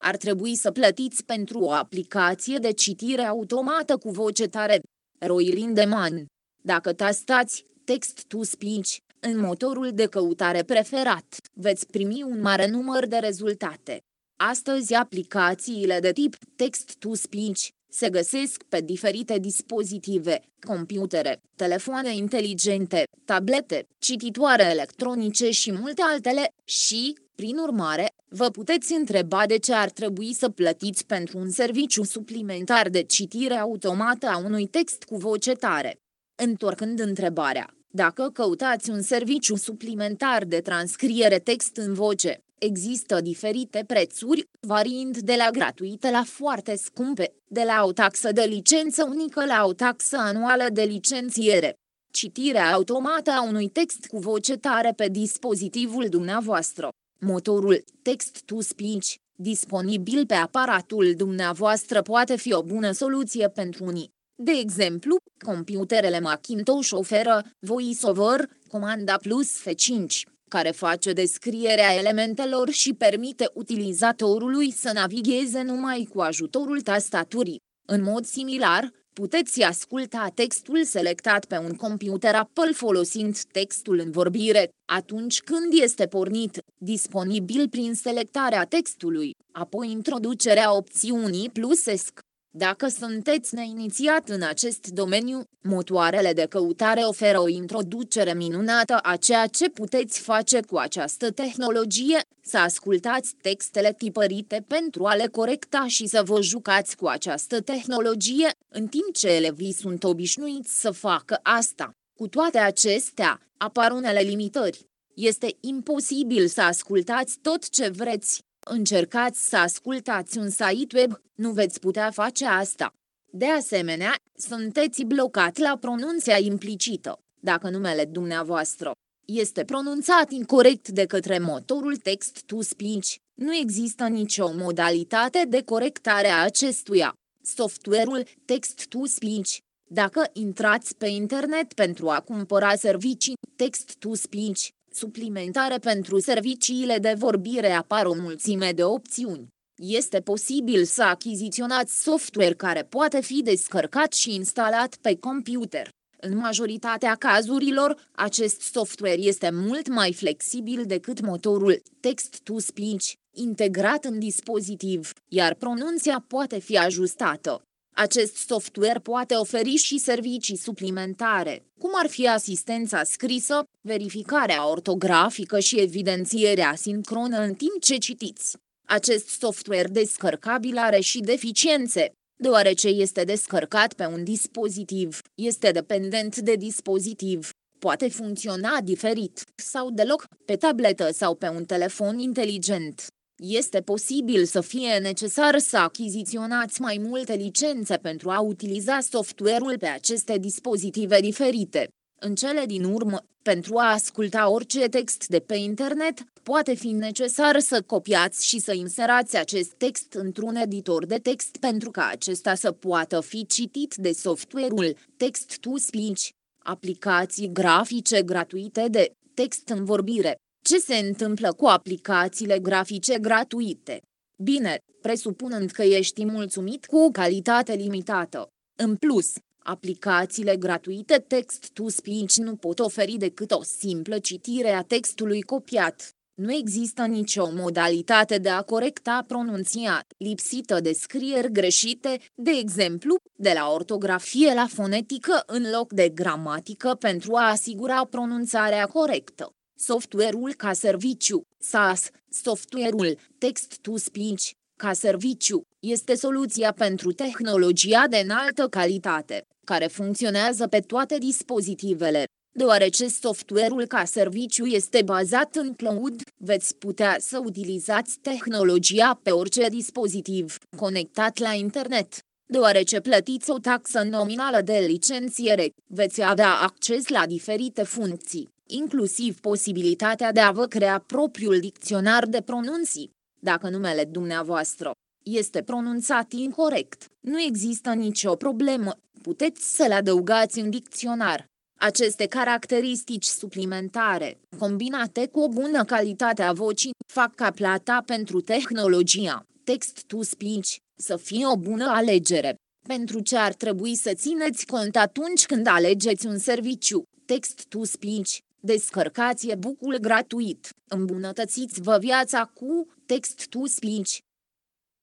ar trebui să plătiți pentru o aplicație de citire automată cu voce tare. Roy Lindemann. Dacă tastați text-to-speech în motorul de căutare preferat, veți primi un mare număr de rezultate. Astăzi aplicațiile de tip text-to-speech se găsesc pe diferite dispozitive, computere, telefoane inteligente, tablete, cititoare electronice și multe altele și, prin urmare, vă puteți întreba de ce ar trebui să plătiți pentru un serviciu suplimentar de citire automată a unui text cu voce tare. Întorcând întrebarea, dacă căutați un serviciu suplimentar de transcriere text în voce, există diferite prețuri, variind de la gratuite la foarte scumpe, de la o taxă de licență unică la o taxă anuală de licențiere. Citirea automată a unui text cu voce tare pe dispozitivul dumneavoastră. Motorul text-to-speech, disponibil pe aparatul dumneavoastră, poate fi o bună soluție pentru unii. De exemplu, computerele Macintosh oferă VoiceOver, comanda plus F5, care face descrierea elementelor și permite utilizatorului să navigheze numai cu ajutorul tastaturii. În mod similar, puteți asculta textul selectat pe un computer Apple folosind textul în vorbire, atunci când este pornit, disponibil prin selectarea textului, apoi introducerea opțiunii plus ESC. Dacă sunteți neinițiat în acest domeniu, motoarele de căutare oferă o introducere minunată a ceea ce puteți face cu această tehnologie, să ascultați textele tipărite pentru a le corecta și să vă jucați cu această tehnologie, în timp ce elevii sunt obișnuiți să facă asta. Cu toate acestea, apar unele limitări. Este imposibil să ascultați tot ce vreți. Încercați să ascultați un site web, nu veți putea face asta. De asemenea, sunteți blocat la pronunția implicită. Dacă numele dumneavoastră este pronunțat incorect de către motorul text-to-speech, nu există nicio modalitate de corectare a acestuia. Software-ul text-to-speech. Dacă intrați pe internet pentru a cumpăra servicii text-to-speech suplimentare pentru serviciile de vorbire, apar o mulțime de opțiuni. Este posibil să achiziționați software care poate fi descărcat și instalat pe computer. În majoritatea cazurilor, acest software este mult mai flexibil decât motorul text-to-speech integrat în dispozitiv, iar pronunția poate fi ajustată. Acest software poate oferi și servicii suplimentare, cum ar fi asistența scrisă, verificarea ortografică și evidențierea sincronă în timp ce citiți. Acest software descărcabil are și deficiențe. Deoarece este descărcat pe un dispozitiv, este dependent de dispozitiv. Poate funcționa diferit sau deloc pe tabletă sau pe un telefon inteligent. Este posibil să fie necesar să achiziționați mai multe licențe pentru a utiliza software-ul pe aceste dispozitive diferite. În cele din urmă, pentru a asculta orice text de pe internet, poate fi necesar să copiați și să inserați acest text într-un editor de text pentru ca acesta să poată fi citit de software-ul text-to-speech. Aplicații grafice gratuite de text în vorbire. Ce se întâmplă cu aplicațiile grafice gratuite? Bine, presupunând că ești mulțumit cu o calitate limitată. În plus, aplicațiile gratuite text-to-speech nu pot oferi decât o simplă citire a textului copiat. Nu există nicio modalitate de a corecta pronunția, lipsită de scrieri greșite, de exemplu, de la ortografie la fonetică în loc de gramatică pentru a asigura pronunțarea corectă. Software-ul ca serviciu, SaaS, software-ul text-to-speech ca serviciu, este soluția pentru tehnologia de înaltă calitate, care funcționează pe toate dispozitivele. Deoarece software-ul ca serviciu este bazat în cloud, veți putea să utilizați tehnologia pe orice dispozitiv conectat la internet. Deoarece plătiți o taxă nominală de licențiere, veți avea acces la diferite funcții, inclusiv posibilitatea de a vă crea propriul dicționar de pronunții. Dacă numele dumneavoastră este pronunțat incorect, nu există nicio problemă, puteți să-l adăugați în dicționar. Aceste caracteristici suplimentare, combinate cu o bună calitate a vocii, fac ca plata pentru tehnologia Text-to-speech, să fie o bună alegere. Pentru ce ar trebui să țineți cont atunci când alegeți un serviciu, Text-to-speech, descărcați e-book-ul gratuit, îmbunătățiți-vă viața cu Text-to-speech.